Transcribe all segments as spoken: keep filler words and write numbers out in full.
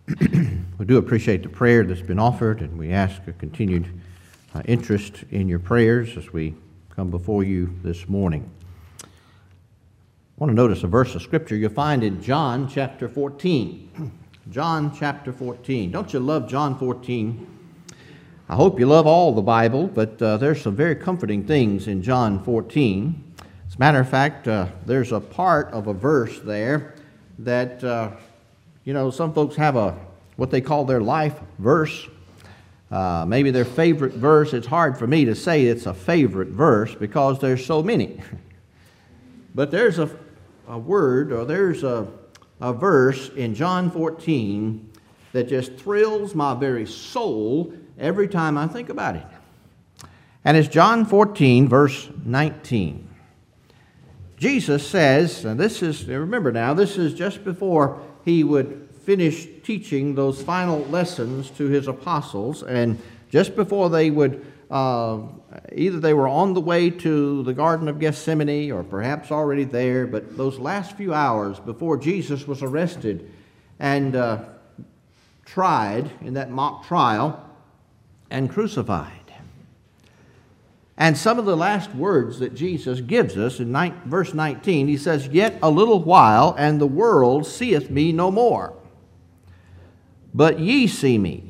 We do appreciate the prayer that's been offered, and we ask a continued uh, interest in your prayers as we come before you this morning. I want to notice a verse of Scripture you'll find in John chapter fourteen. John chapter fourteen. Don't you love John fourteen? I hope you love all the Bible, but uh, there's some very comforting things in John fourteen. As a matter of fact, uh, there's a part of a verse there that, uh, you know, some folks have a what they call their life verse. Uh, maybe their favorite verse. It's hard for me to say it's a favorite verse because there's so many. But there's a, a word, or there's a, a verse in John fourteen that just thrills my very soul every time I think about it. And it's John fourteen, verse nineteen. Jesus says, and this is, remember now, this is just before he would finish teaching those final lessons to his apostles, and just before they would, uh, either they were on the way to the Garden of Gethsemane or perhaps already there, but those last few hours before Jesus was arrested and uh, tried in that mock trial and crucified. And some of the last words that Jesus gives us in verse nineteen, he says, "Yet a little while, and the world seeth me no more. But ye see me,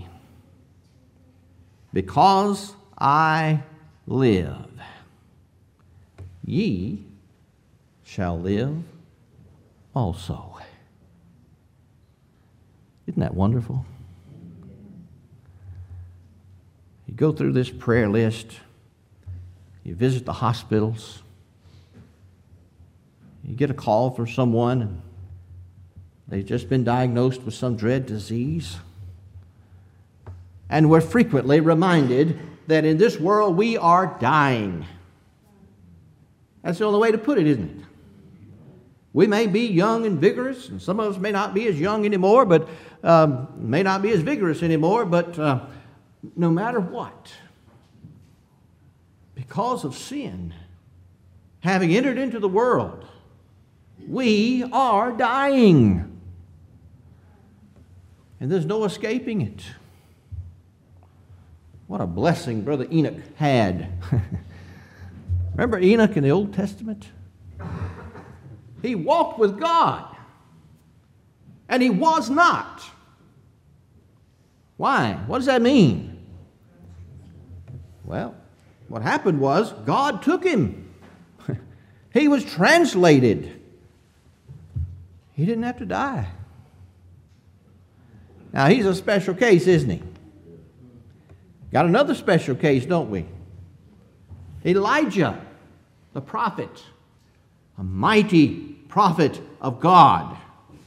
because I live. Ye shall live also." Isn't that wonderful? You go through this prayer list, you visit the hospitals, you get a call from someone, and they've just been diagnosed with some dread disease. And we're frequently reminded that in this world we are dying. That's the only way to put it, isn't it? We may be young and vigorous, and some of us may not be as young anymore, but um, may not be as vigorous anymore, but uh, no matter what, because of sin, having entered into the world, we are dying. And there's no escaping it. What a blessing Brother Enoch had. Remember Enoch in the Old Testament? He walked with God, and he was not. Why? What does that mean? Well, what happened was God took him. He was translated. He didn't have to die. Now, he's a special case, isn't he? Got another special case, don't we? Elijah, the prophet, a mighty prophet of God.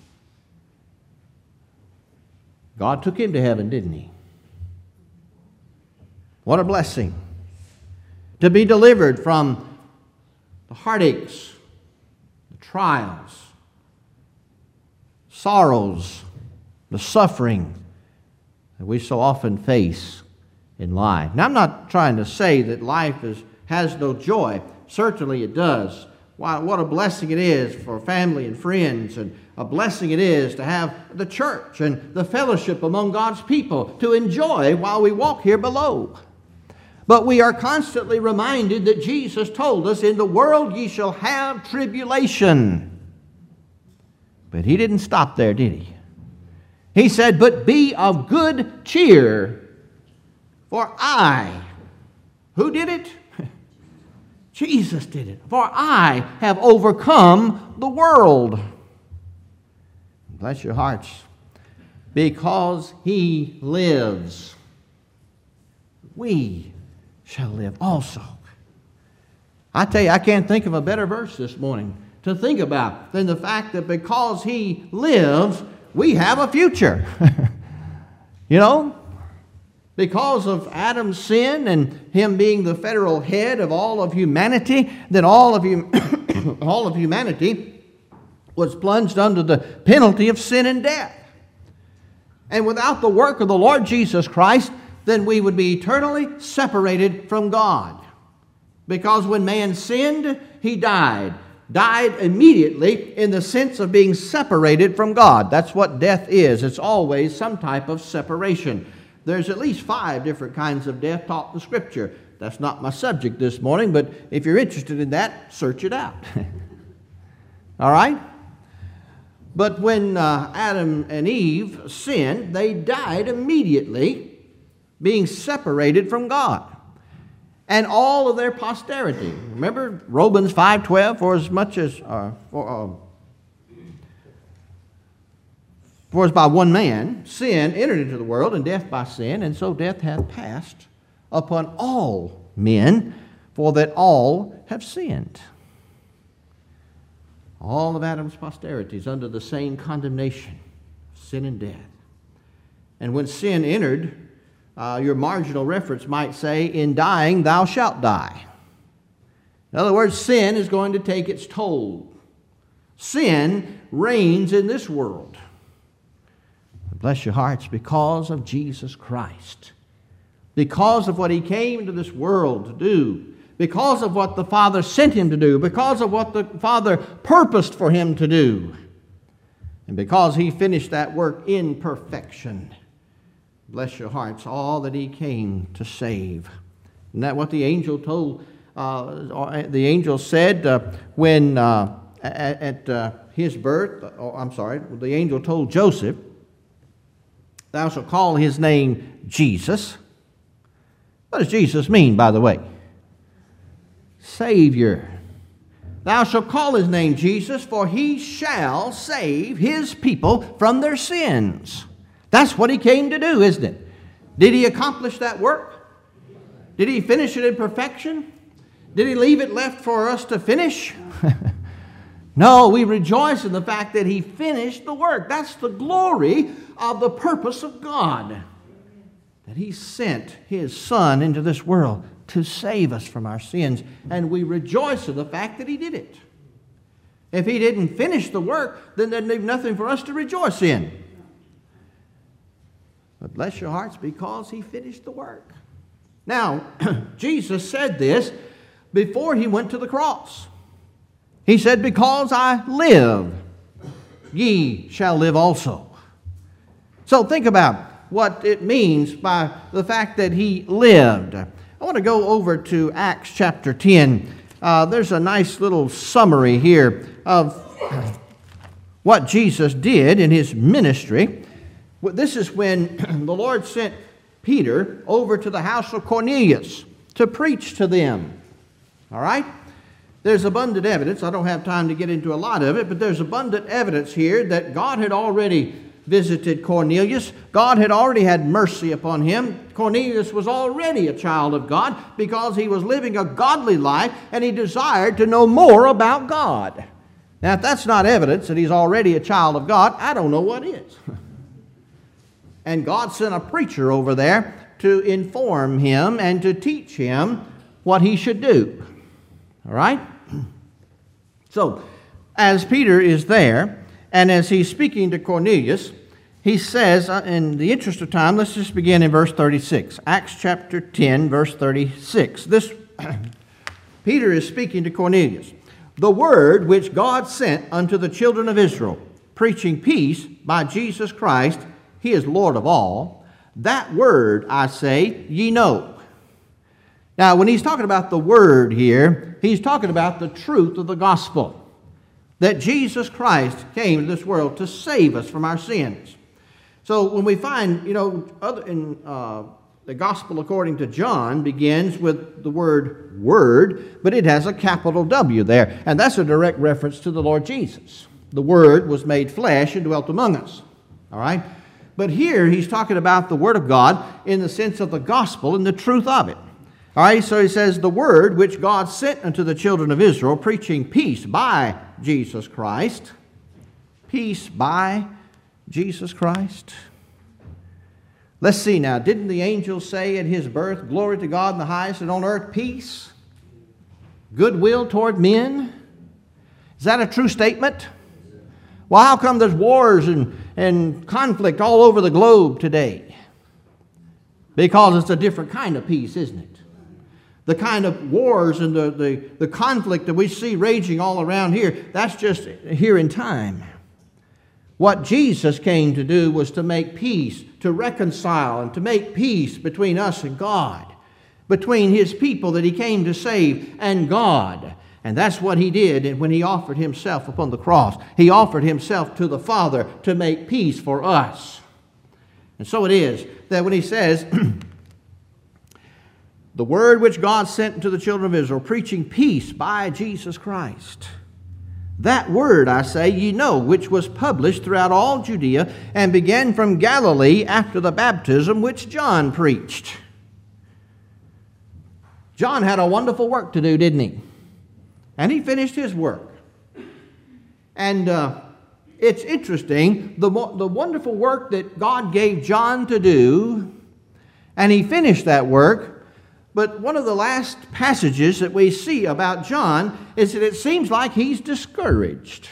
God took him to heaven, didn't he? What a blessing to be delivered from the heartaches, the trials, sorrows, the suffering that we so often face in life. Now, I'm not trying to say that life is, has no joy. Certainly it does. Wow, what a blessing it is for family and friends, and a blessing it is to have the church and the fellowship among God's people to enjoy while we walk here below. But we are constantly reminded that Jesus told us, "In the world ye shall have tribulation." But he didn't stop there, did he? He said, "But be of good cheer, for I," who did it? Jesus did it. "For I have overcome the world." Bless your hearts. Because he lives, we shall live also. I tell you, I can't think of a better verse this morning to think about than the fact that because he lives, we have a future. You know? Because of Adam's sin and him being the federal head of all of humanity, then all of, hum- all of humanity was plunged under the penalty of sin and death. And without the work of the Lord Jesus Christ, then we would be eternally separated from God. Because when man sinned, he died. died immediately in the sense of being separated from God. That's what death is. It's always some type of separation. There's at least five different kinds of death taught in the Scripture. That's not my subject this morning, but if you're interested in that, search it out. All right? But when uh, Adam and Eve sinned, they died immediately, being separated from God and all of their posterity. Remember Romans five twelve, for as much as uh, for, uh, for as by one man sin entered into the world, and death by sin, and so death hath passed upon all men, for that all have sinned. All of Adam's posterity is under the same condemnation, sin and death. And when sin entered, uh, your marginal reference might say, in dying thou shalt die. In other words, sin is going to take its toll. Sin reigns in this world. Bless your hearts, because of Jesus Christ. Because of what He came to this world to do. Because of what the Father sent Him to do. Because of what the Father purposed for Him to do. And because He finished that work in perfection. Bless your hearts, all that He came to save. Isn't that what the angel told, uh, the angel said uh, when uh, at, at uh, his birth, oh, I'm sorry, the angel told Joseph, thou shalt call his name Jesus. What does Jesus mean, by the way? Savior. Thou shalt call his name Jesus, for he shall save his people from their sins. That's what he came to do, isn't it? Did he accomplish that work? Did he finish it in perfection? Did he leave it left for us to finish? No, we rejoice in the fact that he finished the work. That's the glory of the purpose of God. That he sent his Son into this world to save us from our sins. And we rejoice in the fact that he did it. If he didn't finish the work, then there'd leave nothing for us to rejoice in. But bless your hearts, because he finished the work. Now, Jesus said this before he went to the cross. He said, because I live, ye shall live also. So think about what it means by the fact that he lived. I want to go over to Acts chapter ten. Uh, there's a nice little summary here of what Jesus did in his ministry. This is when the Lord sent Peter over to the house of Cornelius to preach to them. All right? There's abundant evidence. I don't have time to get into a lot of it, but there's abundant evidence here that God had already visited Cornelius. God had already had mercy upon him. Cornelius was already a child of God because he was living a godly life and he desired to know more about God. Now, if that's not evidence that he's already a child of God, I don't know what is. And God sent a preacher over there to inform him and to teach him what he should do. All right? So, as Peter is there, and as he's speaking to Cornelius, he says, uh, in the interest of time, let's just begin in verse thirty-six. Acts chapter ten, verse thirty-six. This, Peter is speaking to Cornelius. The word which God sent unto the children of Israel, preaching peace by Jesus Christ, he is Lord of all. That word, I say, ye know. Now, when he's talking about the word here, he's talking about the truth of the gospel. That Jesus Christ came to this world to save us from our sins. So when we find, you know, other in uh, the gospel according to John begins with the word word, but it has a capital W there. And that's a direct reference to the Lord Jesus. The word was made flesh and dwelt among us. All right? But here he's talking about the word of God in the sense of the gospel and the truth of it. All right, so he says, the word which God sent unto the children of Israel, preaching peace by Jesus Christ. Peace by Jesus Christ. Let's see now. Didn't the angel say at his birth, glory to God in the highest, and on earth peace, goodwill toward men? Is that a true statement? Well, how come there's wars and, and conflict all over the globe today? Because it's a different kind of peace, isn't it? The kind of wars and the, the, the conflict that we see raging all around here, that's just here in time. What Jesus came to do was to make peace, to reconcile, and to make peace between us and God, between His people that He came to save and God. And that's what He did when He offered Himself upon the cross. He offered Himself to the Father to make peace for us. And so it is that when He says, the word which God sent to the children of Israel, preaching peace by Jesus Christ. That word, I say, ye know, which was published throughout all Judea, and began from Galilee after the baptism which John preached. John had a wonderful work to do, didn't he? And he finished his work. And uh, it's interesting, the, the wonderful work that God gave John to do, and he finished that work. But one of the last passages that we see about John is that it seems like he's discouraged.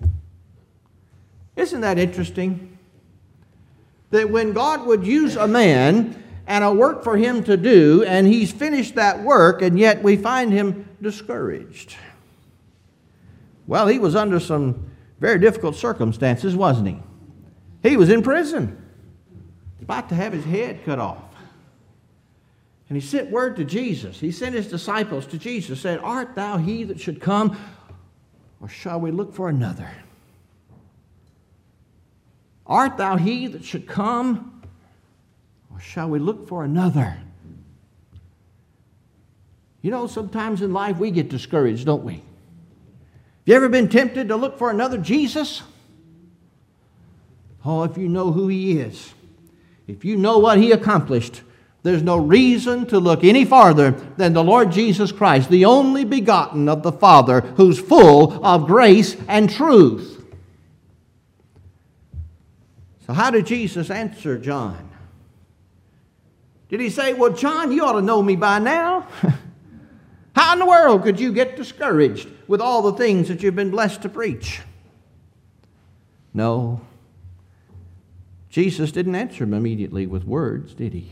Isn't that interesting? That when God would use a man and a work for him to do, and he's finished that work, and yet we find him discouraged. Well, he was under some very difficult circumstances, wasn't he? He was in prison, about to have his head cut off. And he sent word to Jesus. He sent his disciples to Jesus, said, art thou he that should come, or shall we look for another? Art thou he that should come, or shall we look for another? You know, sometimes in life we get discouraged, don't we? Have you ever been tempted to look for another Jesus? Oh, if you know who He is, if you know what He accomplished, there's no reason to look any farther than the Lord Jesus Christ, the only begotten of the Father, who's full of grace and truth. So how did Jesus answer John? Did He say, well, John, you ought to know me by now? How in the world could you get discouraged with all the things that you've been blessed to preach? No. Jesus didn't answer him immediately with words, did He?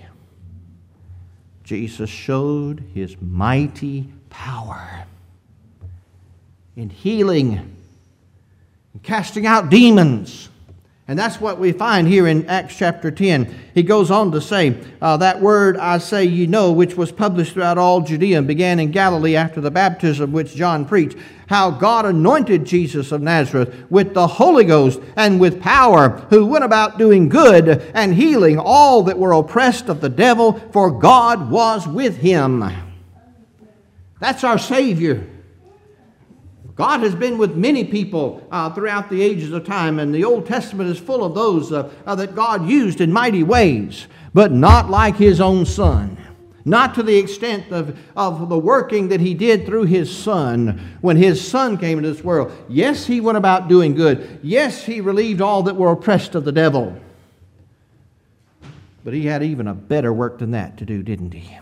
Jesus showed His mighty power in healing and casting out demons. And that's what we find here in Acts chapter ten. He goes on to say, uh, that word I say ye know, which was published throughout all Judea and began in Galilee after the baptism which John preached, how God anointed Jesus of Nazareth with the Holy Ghost and with power, who went about doing good and healing all that were oppressed of the devil, for God was with Him. That's our Savior. God has been with many people uh, throughout the ages of time, and the Old Testament is full of those uh, uh, that God used in mighty ways, but not like His own Son. Not to the extent of, of the working that He did through His Son when His Son came into this world. Yes, He went about doing good. Yes, He relieved all that were oppressed of the devil. But He had even a better work than that to do, didn't He?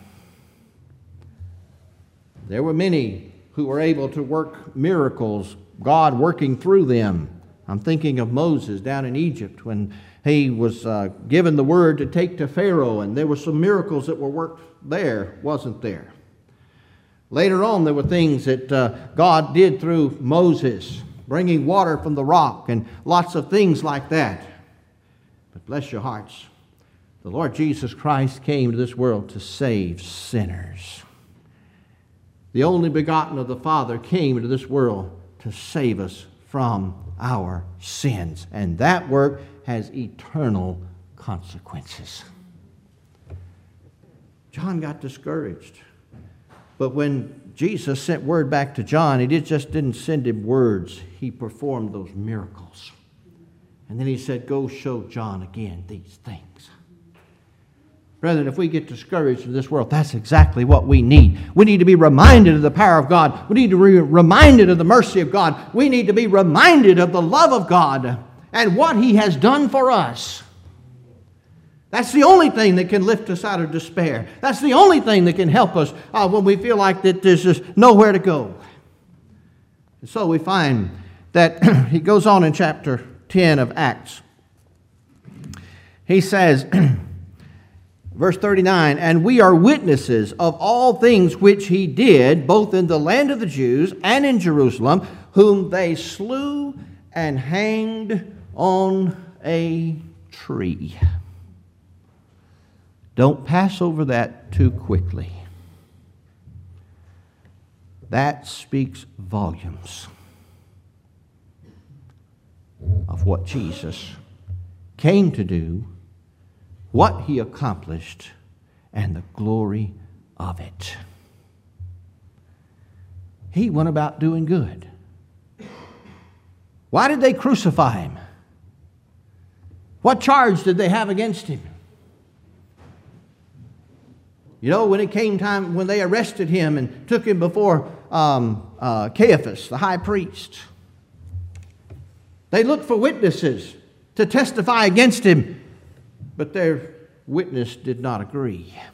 There were many who were able to work miracles, God working through them. I'm thinking of Moses down in Egypt when he was uh, given the word to take to Pharaoh, and there were some miracles that were worked there, wasn't there? Later on, there were things that uh, God did through Moses, bringing water from the rock and lots of things like that. But bless your hearts, the Lord Jesus Christ came to this world to save sinners. The only begotten of the Father came into this world to save us from our sins. And that work has eternal consequences. John got discouraged. But when Jesus sent word back to John, He just didn't send him words. He performed those miracles. And then He said, go show John again these things. Brethren, if we get discouraged in this world, that's exactly what we need. We need to be reminded of the power of God. We need to be reminded of the mercy of God. We need to be reminded of the love of God and what He has done for us. That's the only thing that can lift us out of despair. That's the only thing that can help us uh, when we feel like that there's just nowhere to go. And so we find that he goes on in chapter ten of Acts. He says, Verse thirty-nine, and we are witnesses of all things which he did, both in the land of the Jews and in Jerusalem, whom they slew and hanged on a tree. Don't pass over that too quickly. That speaks volumes of what Jesus came to do, what he accomplished, and the glory of it. He went about doing good. Why did they crucify him? What charge did they have against him? You know, when it came time, when they arrested him and took him before um, uh, Caiaphas, the high priest, they looked for witnesses to testify against him, but their witness did not agree. Do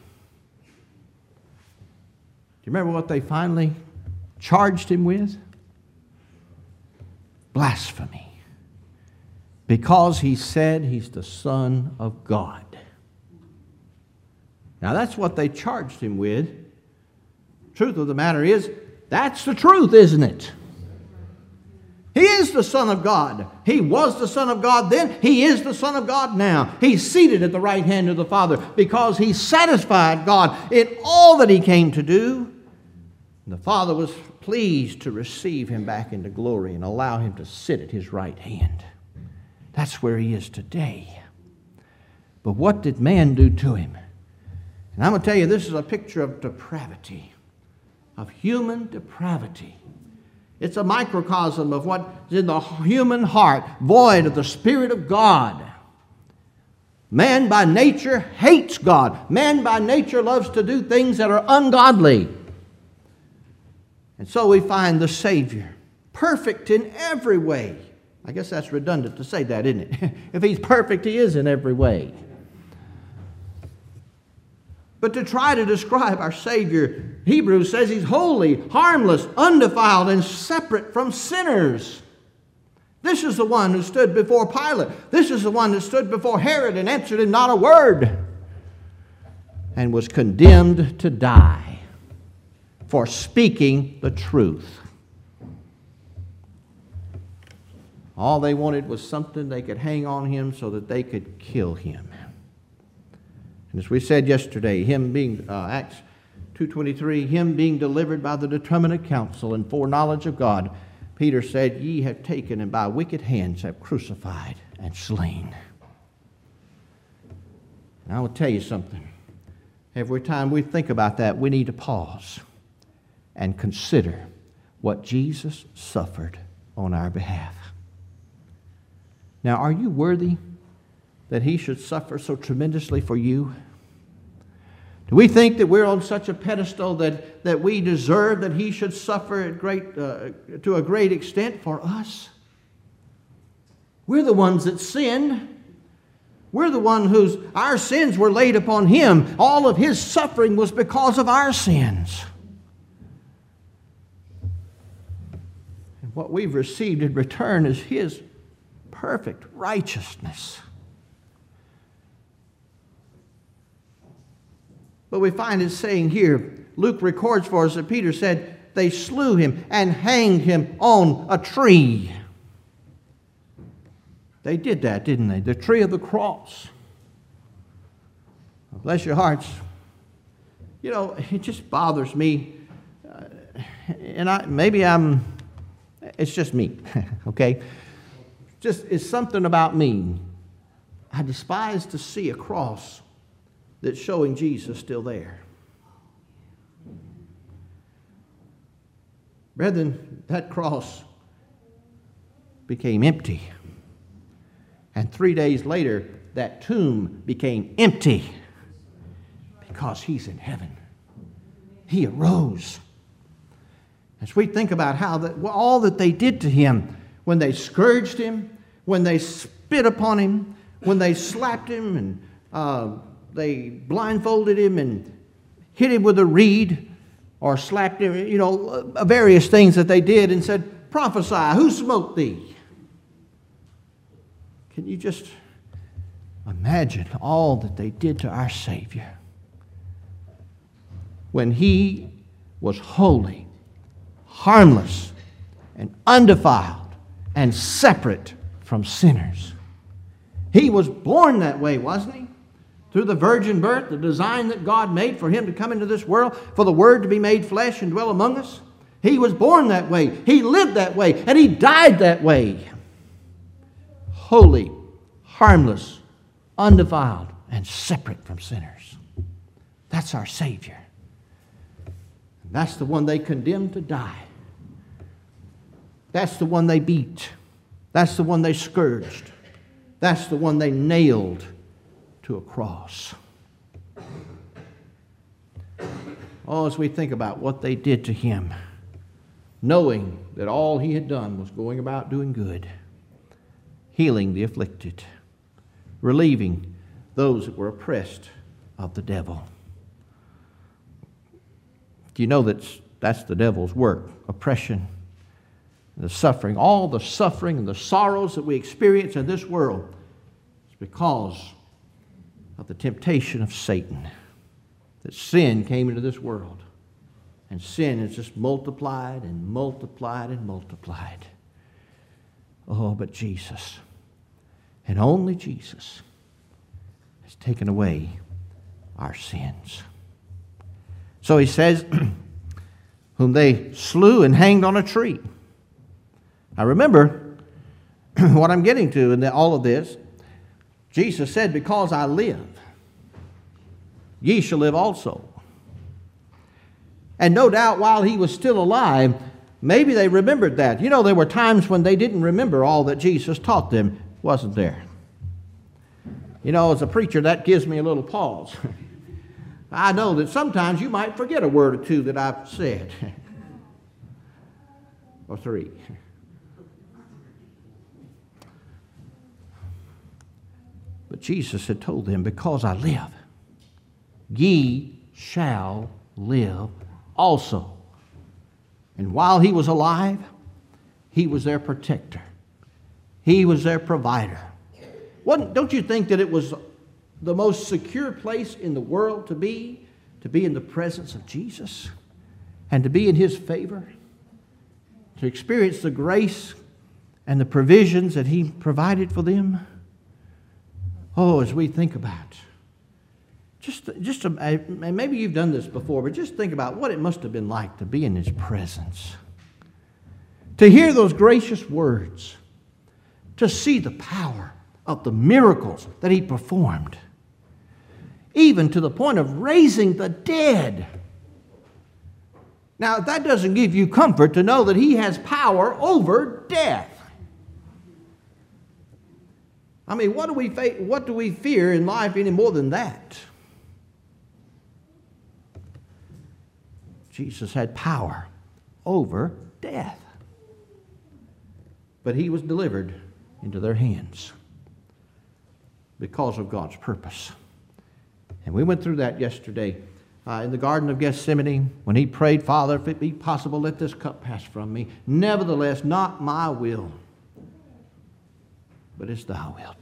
you remember what they finally charged him with? Blasphemy. Because he said he's the Son of God. Now that's what they charged him with. Truth of the matter is, that's the truth, isn't it? He is the Son of God. He was the Son of God then. He is the Son of God now. He's seated at the right hand of the Father because he satisfied God in all that he came to do. And the Father was pleased to receive him back into glory and allow him to sit at his right hand. That's where he is today. But what did man do to him? And I'm going to tell you, this is a picture of depravity, of human depravity. It's a microcosm of what is in the human heart, void of the Spirit of God. Man by nature hates God. Man by nature loves to do things that are ungodly. And so we find the Savior, perfect in every way. I guess that's redundant to say that, isn't it? If he's perfect, he is in every way. But to try to describe our Savior, Hebrews says he's holy, harmless, undefiled, and separate from sinners. This is the one who stood before Pilate. This is the one who stood before Herod and answered him not a word, and was condemned to die for speaking the truth. All they wanted was something they could hang on him so that they could kill him. And as we said yesterday, him being, uh, Acts two twenty-three, him being delivered by the determinate counsel and foreknowledge of God, Peter said, ye have taken and by wicked hands have crucified and slain. And I will tell you something. Every time we think about that, we need to pause and consider what Jesus suffered on our behalf. Now, are you worthy that he should suffer so tremendously for you? Do we think that we're on such a pedestal that, that we deserve that he should suffer at great, uh, to a great extent for us? We're the ones that sinned. We're the one whose our sins were laid upon him. All of his suffering was because of our sins. And what we've received in return is his perfect righteousness. But we find it saying here, Luke records for us that Peter said, they slew him and hanged him on a tree. They did that, didn't they? The tree of the cross. Bless your hearts. You know, it just bothers me. Uh, and I maybe I'm, it's just me, okay? Just, it's something about me. I despise to see a cross that's showing Jesus still there. Brethren, that cross became empty. And three days later, that tomb became empty because he's in heaven. He arose. As we think about how that, all that they did to him, when they scourged him, when they spit upon him, when they slapped him and uh, they blindfolded him and hit him with a reed or slapped him, you know, various things that they did and said, prophesy, who smote thee? Can you just Imagine all that they did to our Savior when He was holy, harmless, and undefiled, and separate from sinners. He was born that way, wasn't He? Through the virgin birth, the design that God made for Him to come into this world, for the Word to be made flesh and dwell among us. He was born that way. He lived that way. And He died that way. Holy, harmless, undefiled, and separate from sinners. That's our Savior. And that's the one they condemned to die. That's the one they beat. That's the one they scourged. That's the one they nailed to a cross. Oh, as we think about what they did to Him, knowing that all He had done was going about doing good, healing the afflicted, relieving those that were oppressed of the devil. Do you know that that's the devil's work? Oppression, the suffering, all the suffering and the sorrows that we experience in this world is because of the temptation of Satan. That sin came into this world. And sin has just multiplied and multiplied and multiplied. Oh, but Jesus, and only Jesus, has taken away our sins. So He says, whom they slew and hanged on a tree. Now remember what I'm getting to in all of this. Jesus said, because I live, ye shall live also. And no doubt while He was still alive, maybe they remembered that. You know, there were times when they didn't remember all that Jesus taught them, wasn't there? You know, as a preacher, that gives me a little pause. I know that sometimes you might forget a word or two that I've said. Or three. But Jesus had told them, because I live, ye shall live also. And while He was alive, He was their protector. He was their provider. Wasn't, don't you think that it was the most secure place in the world to be? To be in the presence of Jesus and to be in His favor? To experience the grace and the provisions that He provided for them? Oh, as we think about, just, just a, maybe you've done this before, but just think about what it must have been like to be in His presence. To hear those gracious words. To see the power of the miracles that He performed. Even to the point of raising the dead. Now, that doesn't give you comfort to know that He has power over death. I mean, what do we fa- what do we fear in life any more than that? Jesus had power over death. But He was delivered into their hands because of God's purpose. And we went through that yesterday uh, in the Garden of Gethsemane when He prayed, Father, if it be possible, let this cup pass from me. Nevertheless, not my will, but as Thou wilt.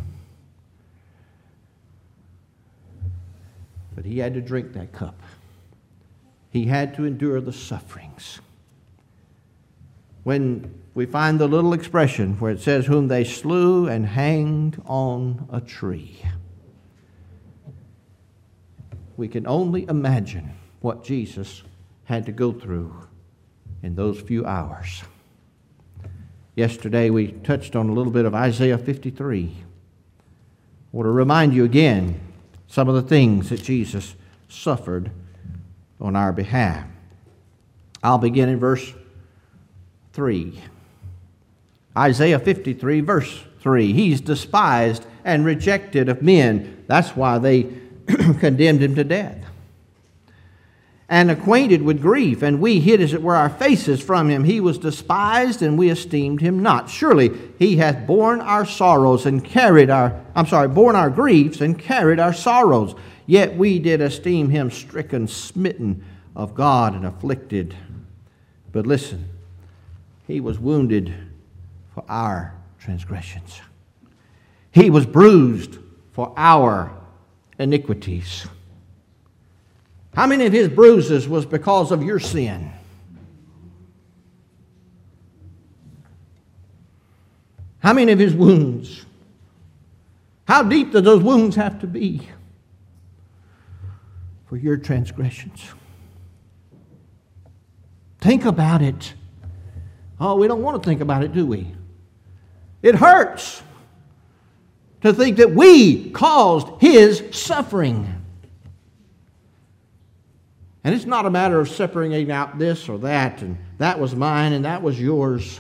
But He had to drink that cup. He had to endure the sufferings. When we find the little expression where it says, whom they slew and hanged on a tree, we can only imagine what Jesus had to go through in those few hours. Yesterday we touched on a little bit of Isaiah fifty-three. I want to remind you again some of the things that Jesus suffered on our behalf. I'll begin in verse three. Isaiah fifty-three, verse three. He's despised and rejected of men. That's why they condemned Him to death. And acquainted with grief, and we hid as it were our faces from Him. He was despised, and we esteemed Him not. Surely He hath borne our sorrows and carried our, I'm sorry, borne our griefs and carried our sorrows. Yet we did esteem Him stricken, smitten of God, and afflicted. But listen, He was wounded for our transgressions. He was bruised for our iniquities. How many of His bruises was because of your sin? How many of His wounds? How deep do those wounds have to be for your transgressions? Think about it. Oh, we don't want to think about it, do we? It hurts to think that we caused His suffering. And it's not a matter of separating out this or that, and that was mine and that was yours.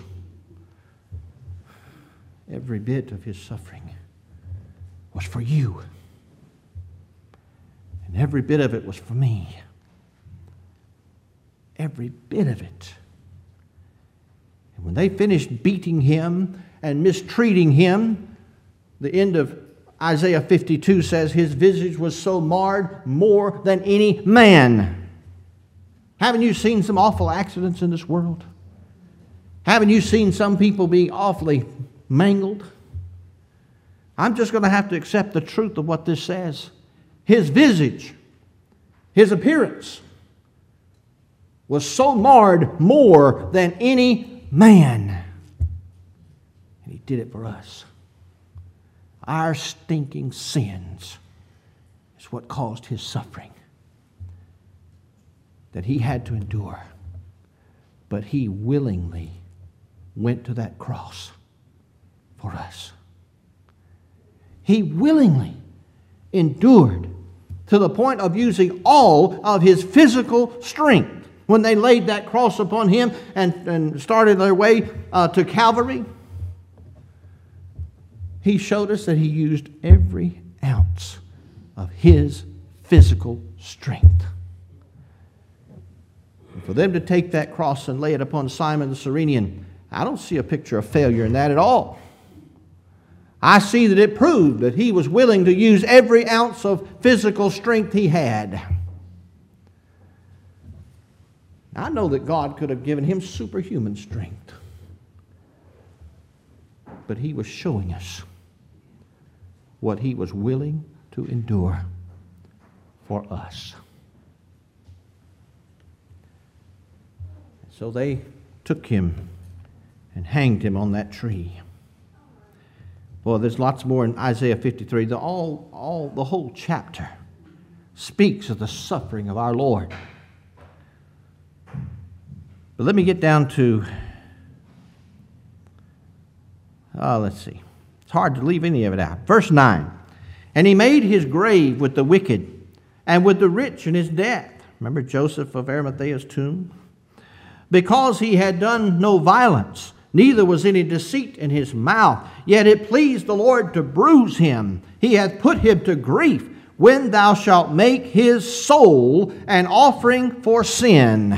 Every bit of His suffering was for you. And every bit of it was for me. Every bit of it. And when they finished beating Him and mistreating Him, the end of Isaiah fifty-two says His visage was so marred more than any man. Haven't you seen some awful accidents in this world? Haven't you seen some people be awfully mangled? I'm just going to have to accept the truth of what this says. His visage, His appearance, was so marred more than any man. And He did it for us. Our stinking sins is what caused His suffering that He had to endure. But He willingly went to that cross for us. He willingly endured to the point of using all of His physical strength. When they laid that cross upon Him and, and started their way uh, to Calvary, He showed us that He used every ounce of His physical strength. And for them to take that cross and lay it upon Simon the Cyrenian, I don't see a picture of failure in that at all. I see that it proved that he was willing to use every ounce of physical strength he had. I know that God could have given him superhuman strength. But He was showing us what He was willing to endure for us. So they took Him and hanged Him on that tree. Well, there's lots more in Isaiah fifty-three. The, all, all, the whole chapter speaks of the suffering of our Lord. But let me get down to, uh, let's see. It's hard to leave any of it out. Verse nine. And He made His grave with the wicked and with the rich in his death. Remember Joseph of Arimathea's tomb? Because He had done no violence, neither was any deceit in His mouth. Yet it pleased the Lord to bruise Him. He hath put Him to grief. When thou shalt make His soul an offering for sin.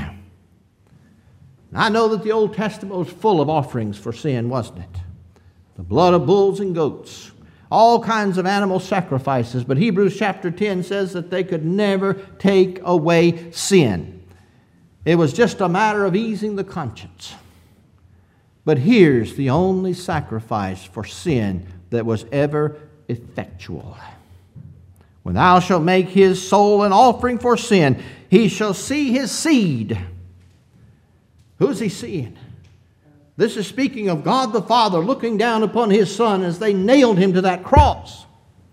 I know that the Old Testament was full of offerings for sin, wasn't it? The blood of bulls and goats. All kinds of animal sacrifices. But Hebrews chapter ten says that they could never take away sin. It was just a matter of easing the conscience. But here's the only sacrifice for sin that was ever effectual. When thou shalt make his soul an offering for sin, he shall see his seed. Who's he seeing? This is speaking of God the Father looking down upon His Son as they nailed Him to that cross.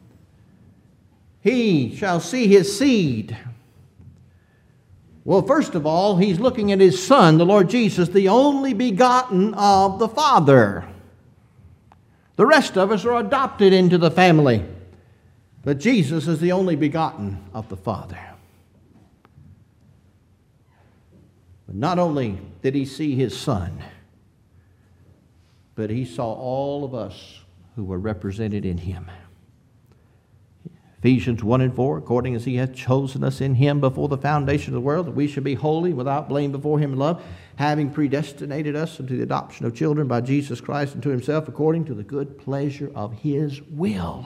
He shall see his seed. Well, first of all, He's looking at His Son, the Lord Jesus, the only begotten of the Father. The rest of us are adopted into the family. But Jesus is the only begotten of the Father. But not only did He see His Son, but He saw all of us who were represented in Him. Ephesians one and four, according as He hath chosen us in Him before the foundation of the world, that we should be holy, without blame before Him in love, having predestinated us unto the adoption of children by Jesus Christ unto Himself, according to the good pleasure of His will.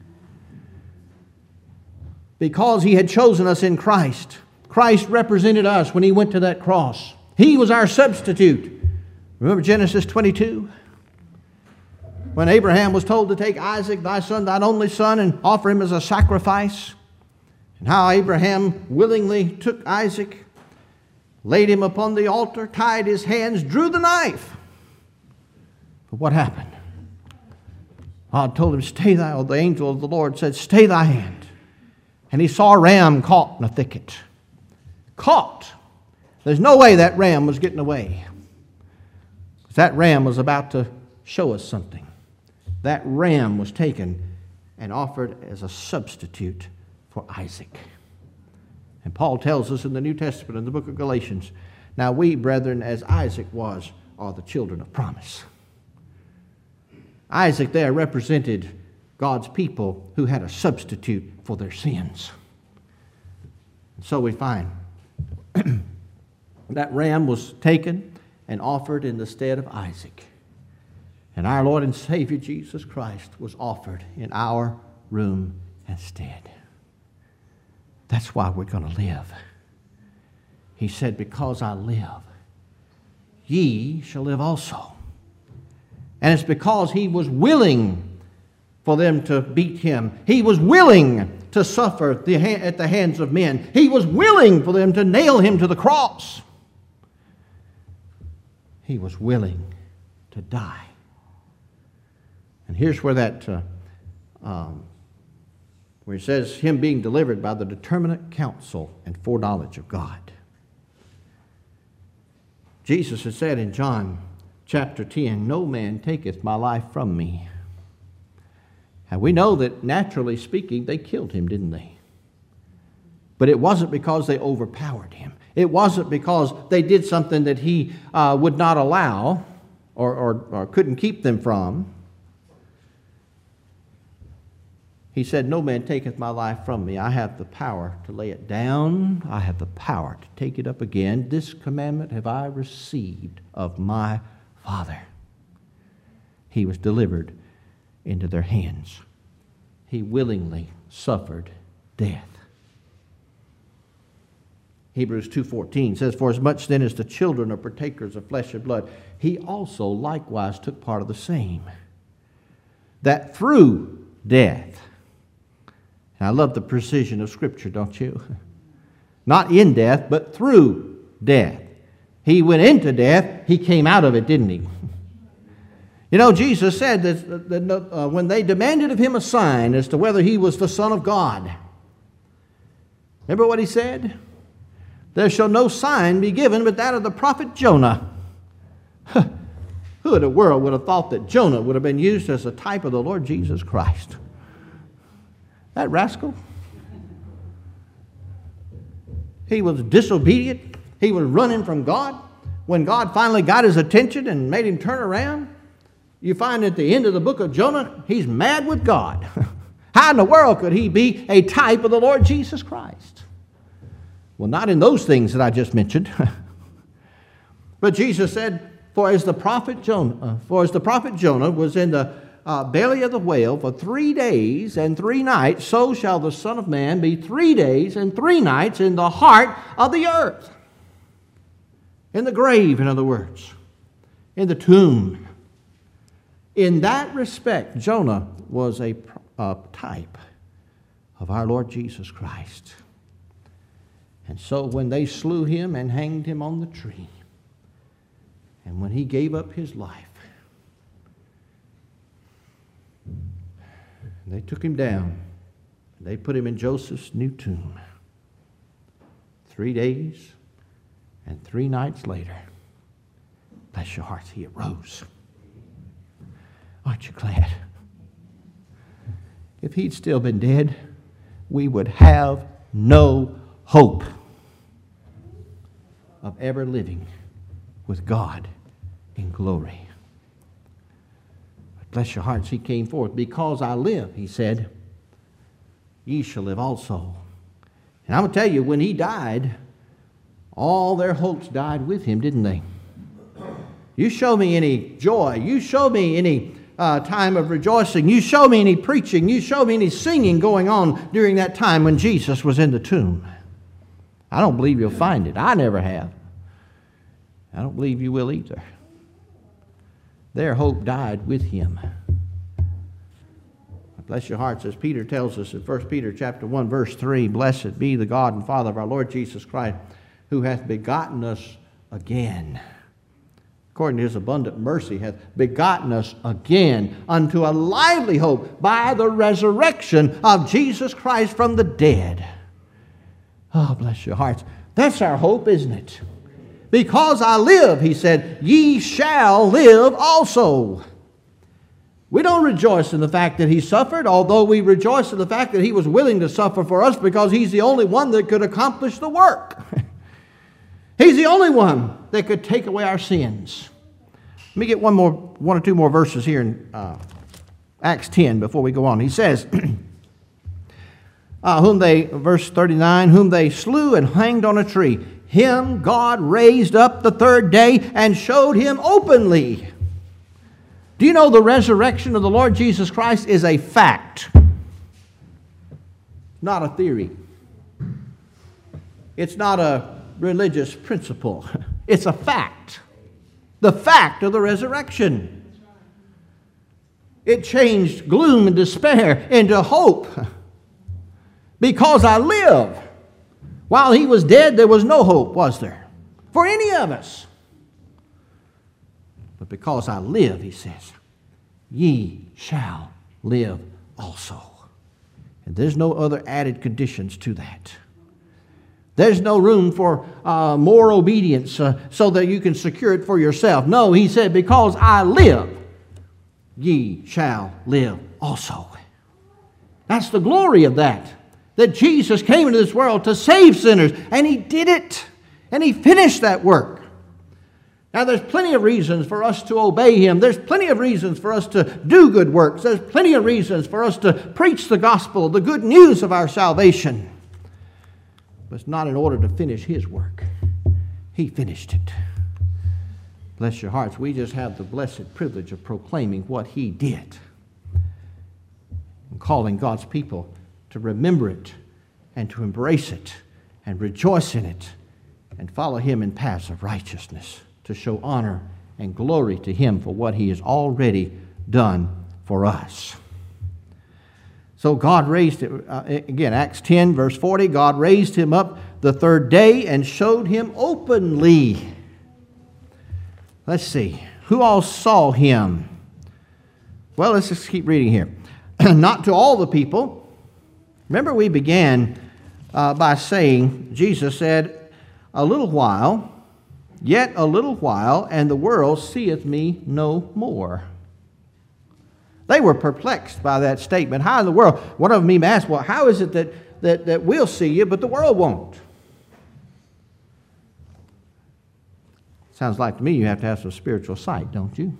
Because He had chosen us in Christ, Christ represented us when He went to that cross. He was our substitute. Remember Genesis twenty-two? when Abraham was told to take Isaac, thy son, thine only son, and offer him as a sacrifice, and how Abraham willingly took Isaac, laid him upon the altar, tied his hands, drew the knife. But what happened? God told him, stay thy, or the angel of the Lord said, stay thy hand. And he saw a ram caught in a thicket. Caught. There's no way that ram was getting away. That ram was about to show us something. That ram was taken and offered as a substitute for Isaac. And Paul tells us in the New Testament, in the book of Galatians, now we, brethren, as Isaac was, are the children of promise. Isaac there represented God's people who had a substitute for their sins. And so we find that ram was taken and offered in the stead of Isaac. And our Lord and Savior Jesus Christ was offered in our room instead. That's why we're going to live. He said, because I live, ye shall live also. And it's because he was willing for them to beat him. He was willing to suffer the ha- at the hands of men. He was willing for them to nail him to the cross. He was willing to die. And here's where that, uh, um, where it says, him being delivered by the determinate counsel and foreknowledge of God. Jesus had said in John chapter ten, no man taketh my life from me. And we know that naturally speaking, they killed him, didn't they? But it wasn't because they overpowered him. It wasn't because they did something that he uh, would not allow or, or, or couldn't keep them from. He said, no man taketh my life from me. I have the power to lay it down. I have the power to take it up again. This commandment have I received of my Father. He was delivered into their hands. He willingly suffered death. Hebrews two fourteen says, for as much then as the children are partakers of flesh and blood, he also likewise took part of the same, that through death. And I love the precision of Scripture, don't you? Not in death, but through death. He went into death, he came out of it, didn't he? You know, Jesus said that, that uh, when they demanded of him a sign as to whether he was the Son of God, remember what he said? There shall no sign be given but that of the prophet Jonah. Who in the world would have thought that Jonah would have been used as a type of the Lord Jesus Christ? That rascal. He was disobedient. He was running from God. When God finally got his attention and made him turn around, you find at the end of the book of Jonah, he's mad with God. How in the world could he be a type of the Lord Jesus Christ? Well, not in those things that I just mentioned. But Jesus said, for as the prophet Jonah, uh, for as the prophet Jonah was in the uh, belly of the whale for three days and three nights, so shall the Son of Man be three days and three nights in the heart of the earth. In the grave, in other words. In the tomb. In that respect, Jonah was a, a type of our Lord Jesus Christ. And so when they slew him and hanged him on the tree, and when he gave up his life, they took him down. They put him in Joseph's new tomb. Three days and three nights later, bless your hearts, he arose. Aren't you glad? If he'd still been dead, we would have no hope of ever living with God in glory. But bless your hearts, he came forth. Because I live, he said, ye shall live also. And I'm going to tell you, when he died, all their hopes died with him, didn't they? You show me any joy. You show me any uh, time of rejoicing. You show me any preaching. You show me any singing going on during that time when Jesus was in the tomb. I don't believe you'll find it. I never have. I don't believe you will either. Their hope died with him. Bless your hearts, as Peter tells us in First Peter chapter one, verse three, blessed be the God and Father of our Lord Jesus Christ, who hath begotten us again, according to his abundant mercy, hath begotten us again unto a lively hope by the resurrection of Jesus Christ from the dead. Oh, bless your hearts. That's our hope, isn't it? Because I live, he said, ye shall live also. We don't rejoice in the fact that he suffered, although we rejoice in the fact that he was willing to suffer for us because he's the only one that could accomplish the work. He's the only one that could take away our sins. Let me get one more, one or two more verses here in uh, Acts ten before we go on. He says, uh, whom they, verse thirty-nine, whom they slew and hanged on a tree, him God raised up the third day and showed him openly. Do you know the resurrection of the Lord Jesus Christ is a fact, not a theory? It's not a religious principle. It's a fact. The fact of the resurrection. It changed gloom and despair into hope. Because I live. While he was dead, there was no hope, was there? For any of us. But because I live, he says, ye shall live also. And there's no other added conditions to that. There's no room for uh, more obedience uh, so that you can secure it for yourself. No, he said, because I live, ye shall live also. That's the glory of that. That Jesus came into this world to save sinners, and he did it. And he finished that work. Now, there's plenty of reasons for us to obey him. There's plenty of reasons for us to do good works. There's plenty of reasons for us to preach the gospel, the good news of our salvation. But it's not in order to finish his work. He finished it. Bless your hearts. We just have the blessed privilege of proclaiming what he did and calling God's people to remember it and to embrace it and rejoice in it and follow him in paths of righteousness, to show honor and glory to him for what he has already done for us. So God raised him, uh, again, Acts ten, verse forty, God raised him up the third day and showed him openly. Let's see, who all saw him? Well, let's just keep reading here. Not to all the people. Remember, we began uh, by saying, Jesus said, a little while, yet a little while, and the world seeth me no more. They were perplexed by that statement. How in the world? One of them even asked, well, how is it that, that, that we'll see you, but the world won't? Sounds like to me you have to have some spiritual sight, don't you?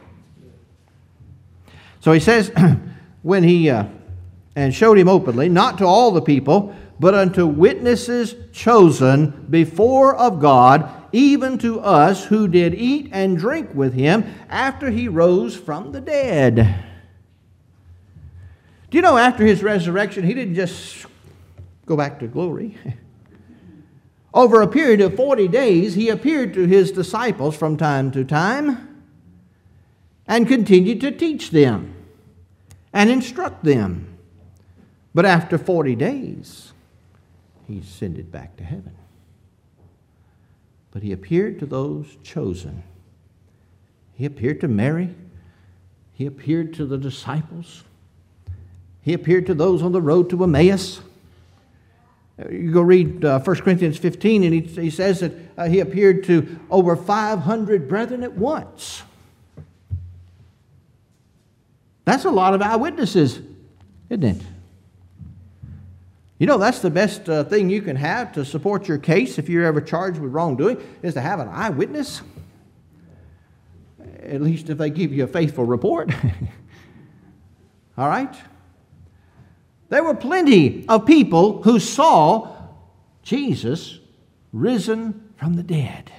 So he says, when he, uh, and showed him openly, not to all the people, but unto witnesses chosen before of God, even to us who did eat and drink with him after he rose from the dead. Do you know after his resurrection, he didn't just go back to glory? Over a period of forty days, he appeared to his disciples from time to time and continued to teach them and instruct them. But after forty days, he ascended back to heaven. But he appeared to those chosen. He appeared to Mary. He appeared to the disciples. He appeared to those on the road to Emmaus. You go read uh, First Corinthians fifteen, and he, he says that uh, he appeared to over five hundred brethren at once. That's a lot of eyewitnesses, isn't it? You know, that's the best uh, thing you can have to support your case if you're ever charged with wrongdoing, is to have an eyewitness. At least if they give you a faithful report. All right? There were plenty of people who saw Jesus risen from the dead.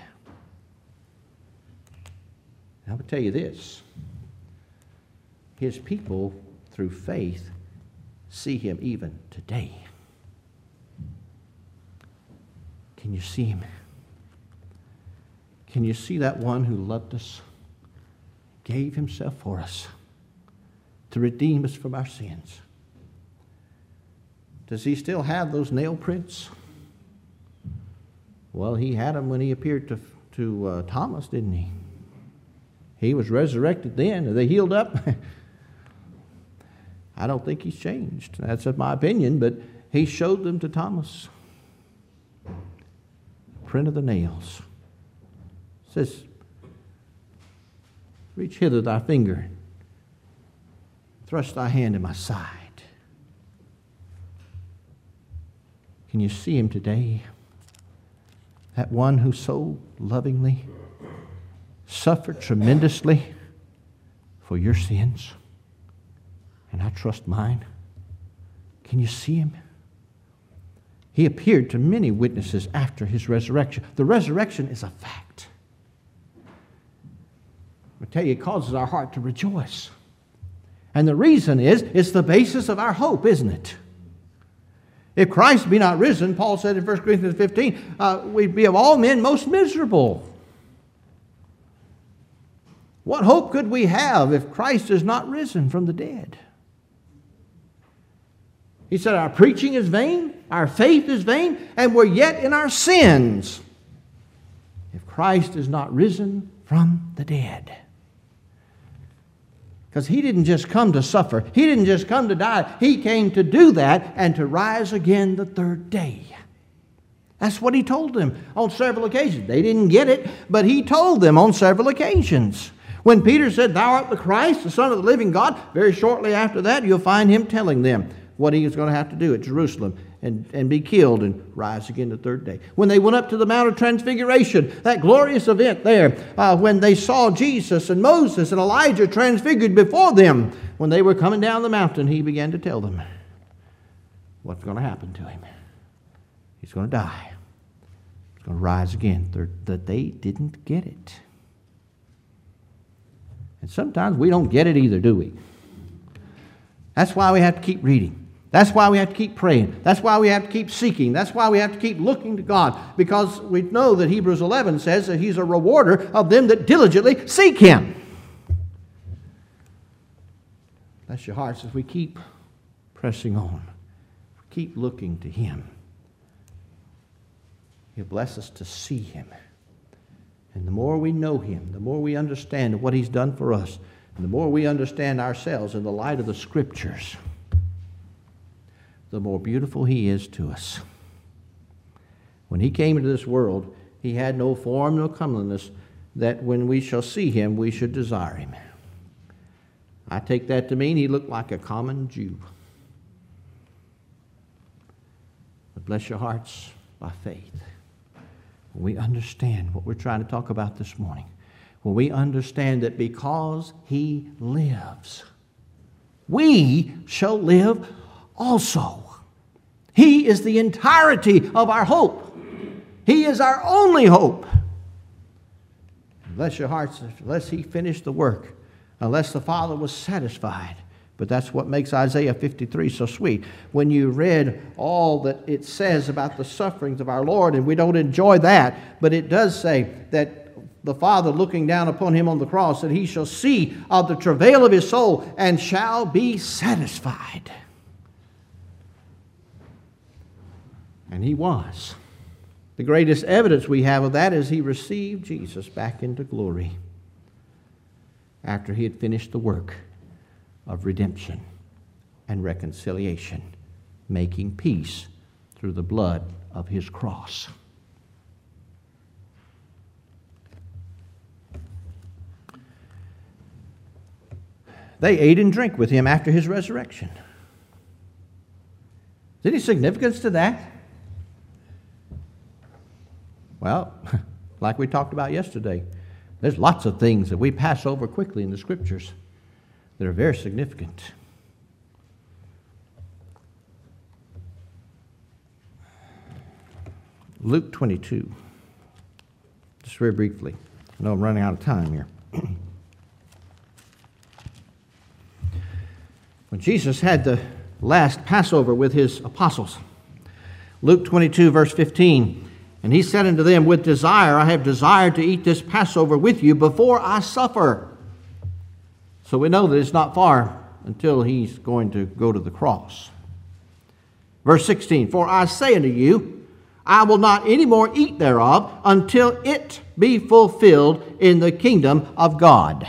I will tell you this. His people, through faith, see him even today. Can you see him? Can you see that one who loved us, gave himself for us, to redeem us from our sins. Does he still have those nail prints? Well, he had them when he appeared to, to uh, Thomas, didn't he? He was resurrected then. Are they healed up? I don't think he's changed. That's my opinion, but he showed them to Thomas. Print of the nails. It says, reach hither thy finger, thrust thy hand in my side. Can you see him today? That one who so lovingly suffered tremendously for your sins, and I trust mine. Can you see him? He appeared to many witnesses after his resurrection. The resurrection is a fact. I tell you, it causes our heart to rejoice. And the reason is, it's the basis of our hope, isn't it? If Christ be not risen, Paul said in First Corinthians fifteen, uh, we'd be of all men most miserable. What hope could we have if Christ is not risen from the dead? He said, our preaching is vain, our faith is vain, and we're yet in our sins if Christ is not risen from the dead. Because he didn't just come to suffer. He didn't just come to die. He came to do that and to rise again the third day. That's what he told them on several occasions. They didn't get it, but he told them on several occasions. When Peter said, thou art the Christ, the Son of the living God, very shortly after that, you'll find him telling them what he was going to have to do at Jerusalem and, and be killed and rise again the third day. When they went up to the Mount of Transfiguration, that glorious event there, uh, when they saw Jesus and Moses and Elijah transfigured before them, when they were coming down the mountain, he began to tell them what's going to happen to him. He's going to die. He's going to rise again. They're, that they didn't get it. And sometimes we don't get it either, do we? That's why we have to keep reading. That's why we have to keep praying. That's why we have to keep seeking. That's why we have to keep looking to God. Because we know that Hebrews eleven says that he's a rewarder of them that diligently seek him. Bless your hearts as we keep pressing on. Keep looking to him. He'll bless us to see him. And the more we know him, the more we understand what he's done for us, and the more we understand ourselves in the light of the Scriptures, the more beautiful he is to us. When he came into this world, he had no form, no comeliness, that when we shall see him, we should desire him. I take that to mean he looked like a common Jew. But bless your hearts by faith. When we understand what we're trying to talk about this morning, when we understand that because he lives, we shall live also. He is the entirety of our hope. He is our only hope. Bless your hearts, unless he finished the work, unless the Father was satisfied. But that's what makes Isaiah fifty-three so sweet. When you read all that it says about the sufferings of our Lord, and we don't enjoy that, but it does say that the Father looking down upon him on the cross, that he shall see of the travail of his soul and shall be satisfied. And he was. The greatest evidence we have of that is he received Jesus back into glory after he had finished the work of redemption and reconciliation, making peace through the blood of his cross. They ate and drank with him after his resurrection. Is there any significance to that? Well, like we talked about yesterday, there's lots of things that we pass over quickly in the Scriptures that are very significant. Luke twenty-two. Just very briefly. I know I'm running out of time here. When Jesus had the last Passover with his apostles, Luke twenty-two, verse fifteen, and he said unto them, with desire I have desired to eat this Passover with you before I suffer. So we know that it's not far until he's going to go to the cross. Verse sixteen, for I say unto you, I will not any more eat thereof until it be fulfilled in the kingdom of God.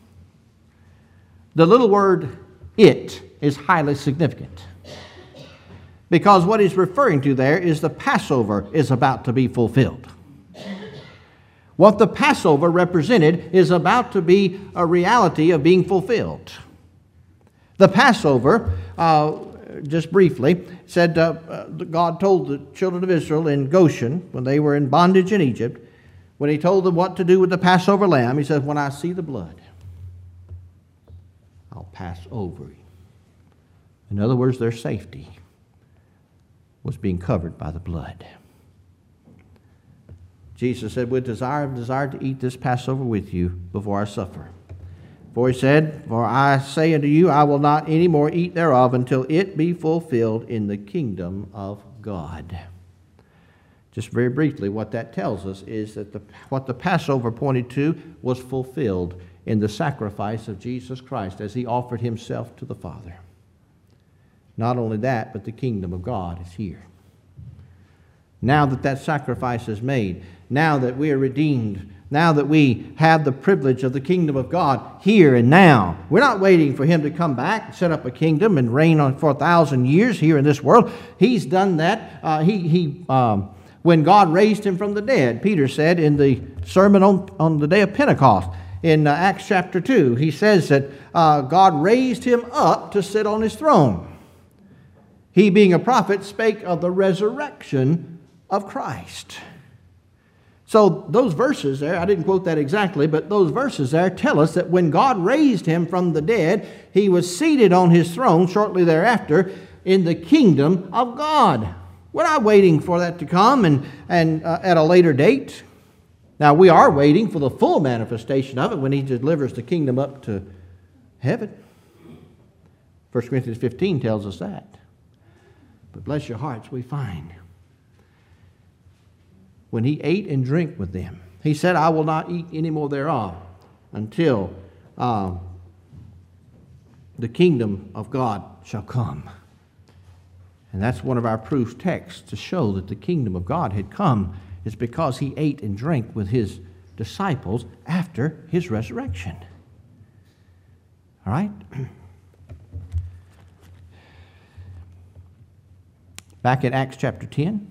The little word it is highly significant, because what he's referring to there is the Passover is about to be fulfilled. What the Passover represented is about to be a reality of being fulfilled. The Passover, uh, just briefly, said uh, uh, God told the children of Israel in Goshen, when they were in bondage in Egypt, when he told them what to do with the Passover lamb, he said, when I see the blood, I'll pass over you. In other words, their safety was being covered by the blood. Jesus said, with desire, I've desired to eat this Passover with you before I suffer. For he said, for I say unto you, I will not any more eat thereof until it be fulfilled in the kingdom of God. Just very briefly, what that tells us is that the, what the Passover pointed to was fulfilled in the sacrifice of Jesus Christ as he offered himself to the Father. Not only that, but the kingdom of God is here. Now that that sacrifice is made, now that we are redeemed, now that we have the privilege of the kingdom of God here and now, we're not waiting for him to come back and set up a kingdom and reign on for a thousand years here in this world. He's done that. Uh, he, he, um, when God raised him from the dead, Peter said in the sermon on, on the day of Pentecost, in uh, Acts chapter two, he says that uh, God raised him up to sit on his throne. He, being a prophet, spake of the resurrection of Christ. So those verses there, I didn't quote that exactly, but those verses there tell us that when God raised him from the dead, he was seated on his throne shortly thereafter in the kingdom of God. We're not waiting for that to come and, and uh, at a later date. Now, we are waiting for the full manifestation of it when he delivers the kingdom up to heaven. First Corinthians fifteen tells us that. But bless your hearts, we find when he ate and drank with them, he said, I will not eat any more thereof until uh, the kingdom of God shall come. And that's one of our proof texts to show that the kingdom of God had come, is because he ate and drank with his disciples after his resurrection. All right? Back in Acts chapter ten.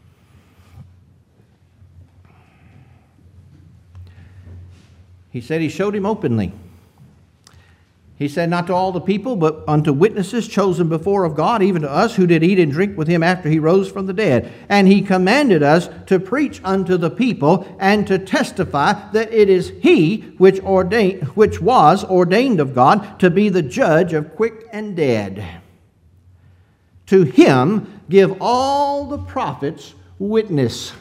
He said he showed him openly. He said, not to all the people, but unto witnesses chosen before of God, even to us who did eat and drink with him after he rose from the dead. And he commanded us to preach unto the people and to testify that it is he which ordained, which was ordained of God to be the judge of quick and dead. To him give all the prophets witness.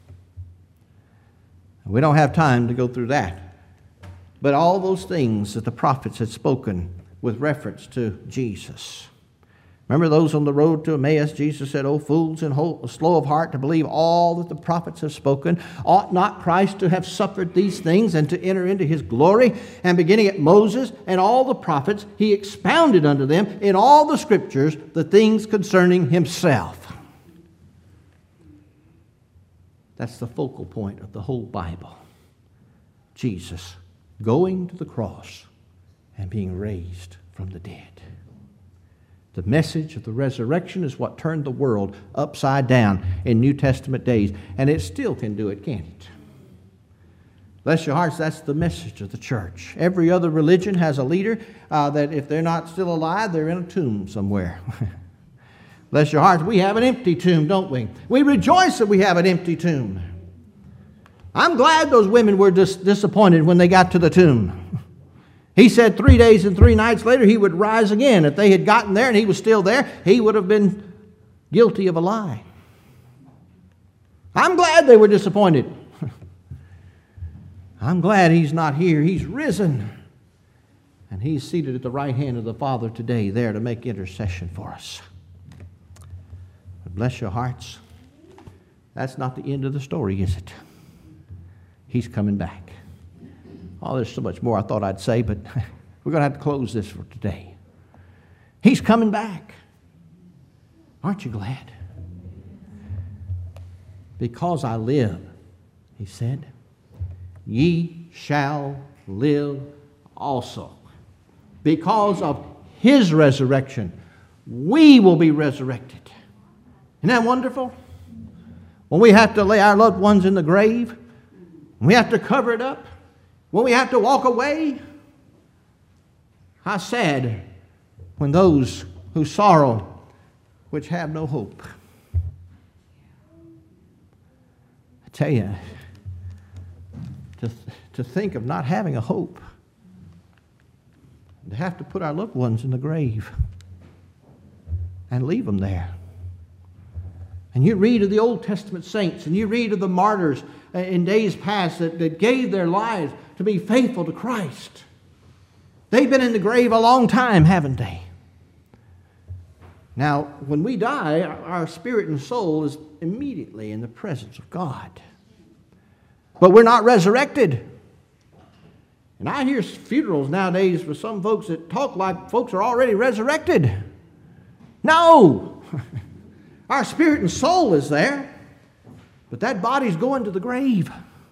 We don't have time to go through that. But all those things that the prophets had spoken with reference to Jesus. Remember those on the road to Emmaus, Jesus said, O fools and slow of heart to believe all that the prophets have spoken. Ought not Christ to have suffered these things and to enter into his glory? And beginning at Moses and all the prophets, he expounded unto them in all the scriptures the things concerning himself. That's the focal point of the whole Bible. Jesus going to the cross and being raised from the dead. The message of the resurrection is what turned the world upside down in New Testament days, and it still can do it, can't it? Bless your hearts, that's the message of the church. Every other religion has a leader uh, that if they're not still alive, they're in a tomb somewhere. Bless your hearts, we have an empty tomb, don't we? We rejoice that we have an empty tomb. I'm glad those women were dis- disappointed when they got to the tomb. He said three days and three nights later he would rise again. If they had gotten there and he was still there, he would have been guilty of a lie. I'm glad they were disappointed. I'm glad he's not here. He's risen. And he's seated at the right hand of the Father today, there to make intercession for us. But bless your hearts. That's not the end of the story, is it? He's coming back. Oh, there's so much more I thought I'd say, but we're going to have to close this for today. He's coming back. Aren't you glad? Because I live, he said, ye shall live also. Because of his resurrection, we will be resurrected. Isn't that wonderful? When we have to lay our loved ones in the grave, when we have to cover it up, when we have to walk away, how sad when those who sorrow, which have no hope. I tell you, to, to think of not having a hope, to have to put our loved ones in the grave and leave them there. And you read of the Old Testament saints, and you read of the martyrs in days past that, that gave their lives to be faithful to Christ. They've been in the grave a long time, haven't they? Now, when we die, our spirit and soul is immediately in the presence of God. But we're not resurrected. And I hear funerals nowadays for some folks that talk like folks are already resurrected. No! Our spirit and soul is there, but that body's going to the grave.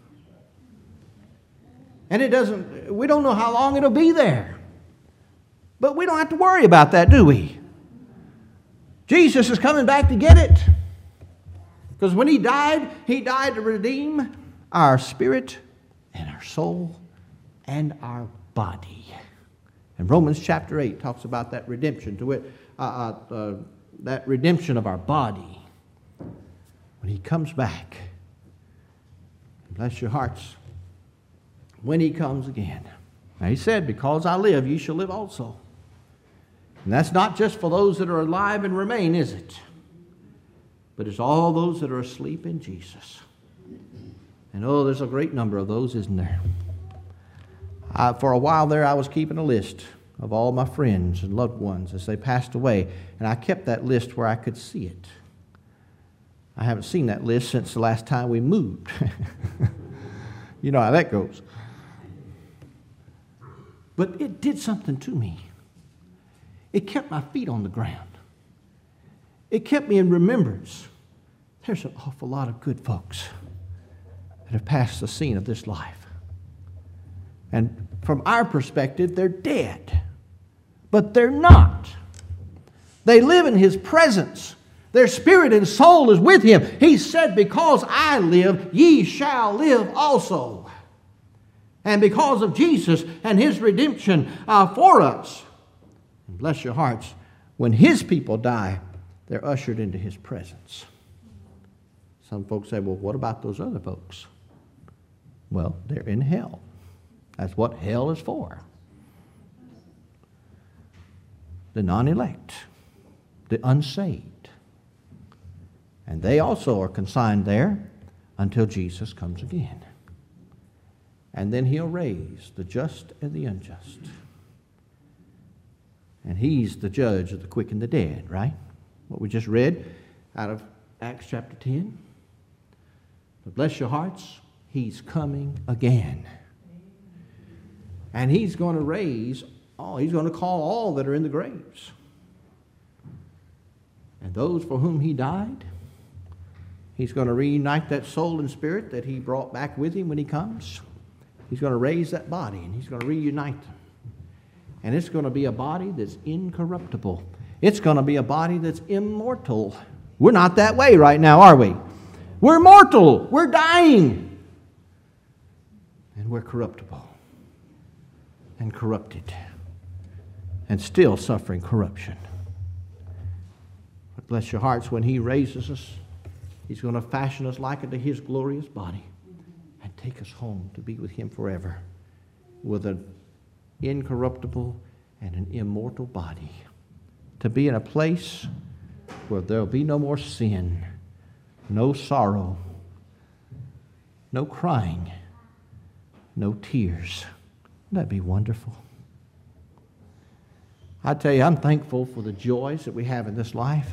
And it doesn't, we don't know how long it'll be there. But we don't have to worry about that, do we? Jesus is coming back to get it. Because when he died, he died to redeem our spirit and our soul and our body. And Romans chapter eight talks about that redemption, to it, uh, uh, uh, that redemption of our body. When he comes back, bless your hearts, when he comes again. Now he said, because I live, you shall live also. And that's not just for those that are alive and remain, is it? But it's all those that are asleep in Jesus. And oh, there's a great number of those, isn't there? I, for a while there, I was keeping a list of all my friends and loved ones as they passed away. And I kept that list where I could see it. I haven't seen that list since the last time we moved. You know how that goes. But it did something to me. It kept my feet on the ground. It kept me in remembrance. There's an awful lot of good folks that have passed the scene of this life. And from our perspective, they're dead. But they're not. They live in his presence. Their spirit and soul is with him. He said, because I live, ye shall live also. And because of Jesus and his redemption uh, for us, and bless your hearts, when his people die, they're ushered into his presence. Some folks say, well, what about those other folks? Well, they're in hell. That's what hell is for. The non-elect, the unsaved. And they also are consigned there until Jesus comes again. And then he'll raise the just and the unjust. And he's the judge of the quick and the dead, right? What we just read out of Acts chapter ten. But bless your hearts, he's coming again. And he's going to raise, oh, he's going to call all that are in the graves. And those for whom he died, he's going to reunite that soul and spirit that he brought back with him when he comes. He's going to raise that body and he's going to reunite them. And it's going to be a body that's incorruptible. It's going to be a body that's immortal. We're not that way right now, are we? We're mortal. We're dying. And we're corruptible. And corrupted. And still suffering corruption. But bless your hearts, when he raises us, he's going to fashion us like unto his glorious body. And take us home to be with him forever. With an incorruptible and an immortal body. To be in a place where there'll be no more sin, no sorrow, no crying, no tears. Wouldn't that be wonderful? I tell you, I'm thankful for the joys that we have in this life.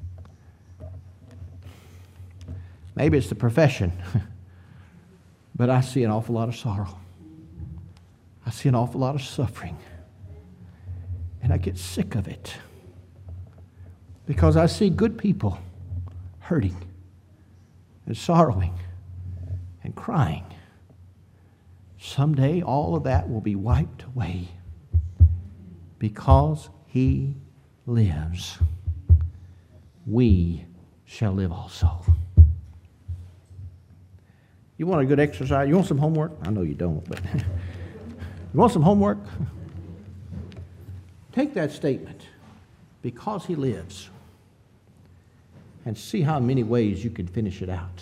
Maybe it's the profession, but I see an awful lot of sorrow. I see an awful lot of suffering. And I get sick of it. because I see good people hurting and sorrowing and crying. Someday all of that will be wiped away because He lives. We shall live also. You want a good exercise? You want some homework? I know you don't, but you want some homework? Take that statement, because He lives, and see how many ways you can finish it out.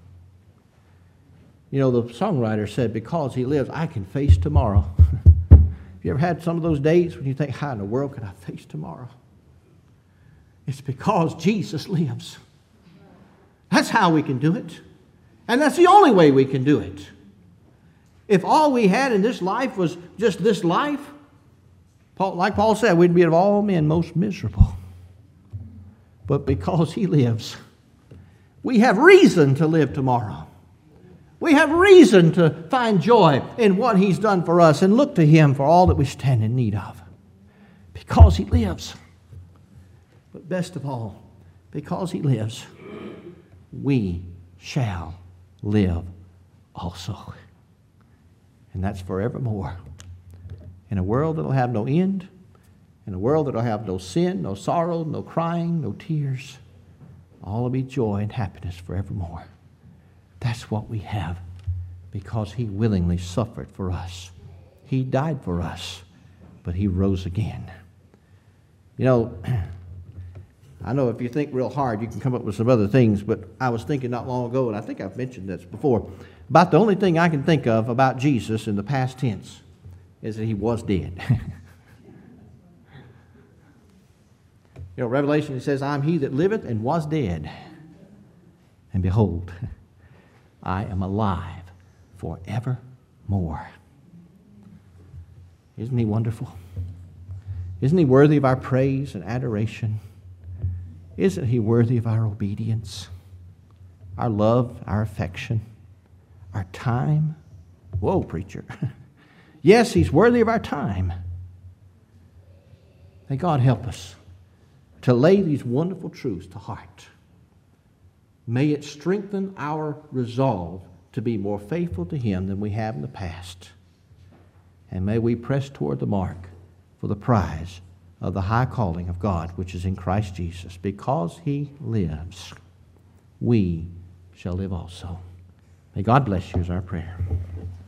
You know, the songwriter said, because He lives, I can face tomorrow. Have you ever had some of those days when you think, how in the world can I face tomorrow? It's because Jesus lives. That's how we can do it. And that's the only way we can do it. If all we had in this life was just this life, Paul, like Paul said, we'd be of all men most miserable. But because He lives, we have reason to live tomorrow. We have reason to find joy in what He's done for us and look to Him for all that we stand in need of. Because He lives. But best of all, because He lives, we shall live also. And that's forevermore. In a world that will have no end, in a world that will have no sin, no sorrow, no crying, no tears, all will be joy and happiness forevermore. That's what we have because He willingly suffered for us. He died for us, but He rose again. You know, I know if you think real hard, you can come up with some other things, but I was thinking not long ago, and I think I've mentioned this before, about the only thing I can think of about Jesus in the past tense is that He was dead. You know, Revelation, it says, I'm He that liveth and was dead. And behold, I am alive forevermore. Isn't He wonderful? Isn't He worthy of our praise and adoration? Isn't He worthy of our obedience, our love, our affection, our time? Whoa, preacher. Yes, He's worthy of our time. May God help us to lay these wonderful truths to heart. May it strengthen our resolve to be more faithful to Him than we have in the past. And may we press toward the mark for the prize of the high calling of God, which is in Christ Jesus. Because He lives, we shall live also. May God bless you is our prayer.